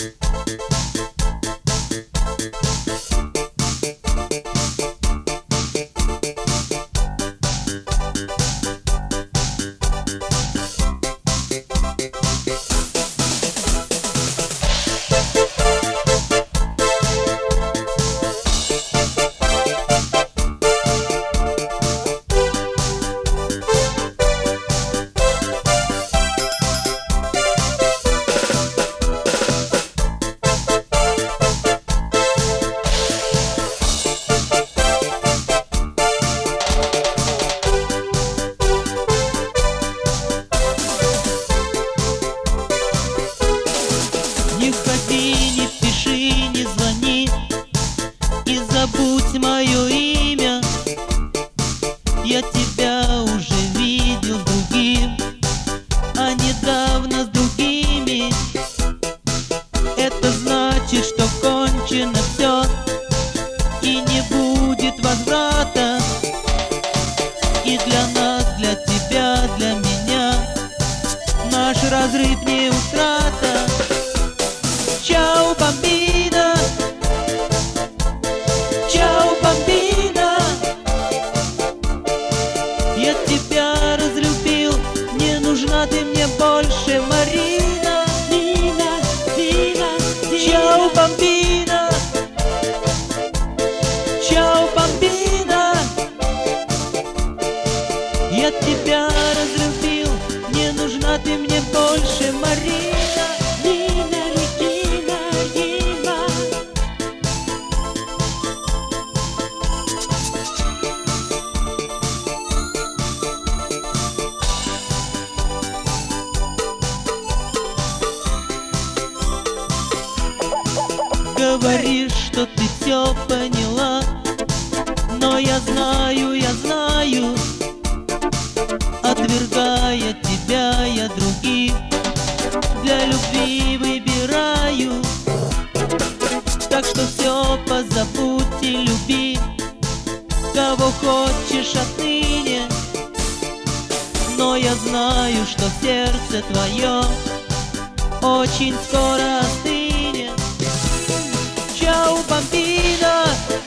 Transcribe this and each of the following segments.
Не ходи, не пиши, не звони и забудь мое имя. Я тебя уже видел с другим, а недавно с другими. Это значит, что кончено все и не будет возврата. И для нас, для тебя, для меня наш разрыв не утрата. Ciao bambina, ciao bambina. Я тебя разлюбил, не нужна ты мне больше, Марина. Дина, Дина, ciao bambina, ciao bambina. Я тебя разлюбил, не нужна ты мне больше, Марина. Говоришь, что ты все поняла, но я знаю, отвергая тебя, я других для любви выбираю. Так что все позабудь и люби, кого хочешь отныне. Но я знаю, что сердце твое очень скоро остынет. Ciao bambina,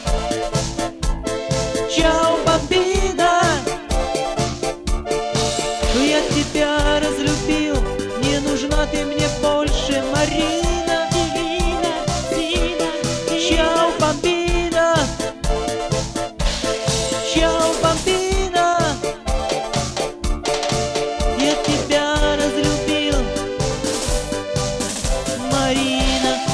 ciao bambina. Я тебя разлюбил, не нужна ты мне больше, Марина. Дина, Дина, ciao bambina, ciao bambina. Я тебя разлюбил, Марина.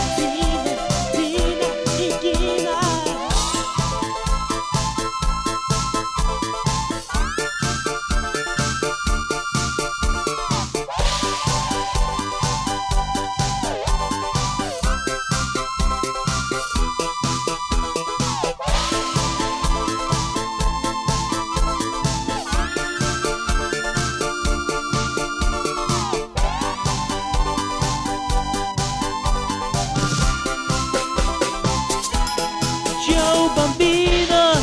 Ciao bambina,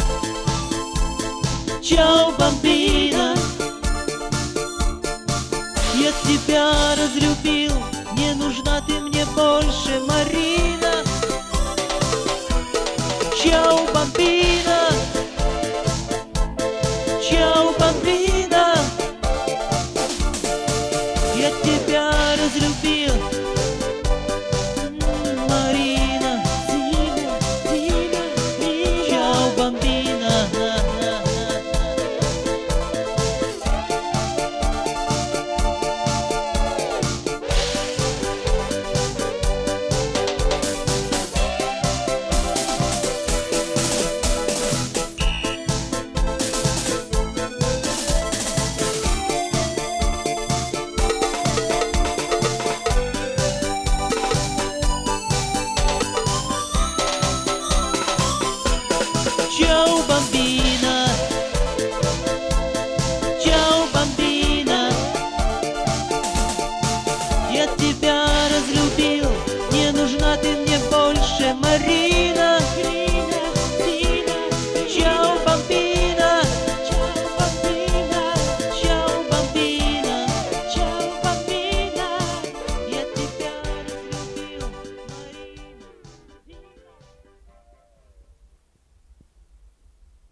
ciao bambina. Я тебя разлюбил, не нужна ты мне больше, Марина. Ciao bambina, ciao bambina. Я тебя разлюбил, Марина. Ciao bambina. Ciao bambina, ciao bambina. Я тебя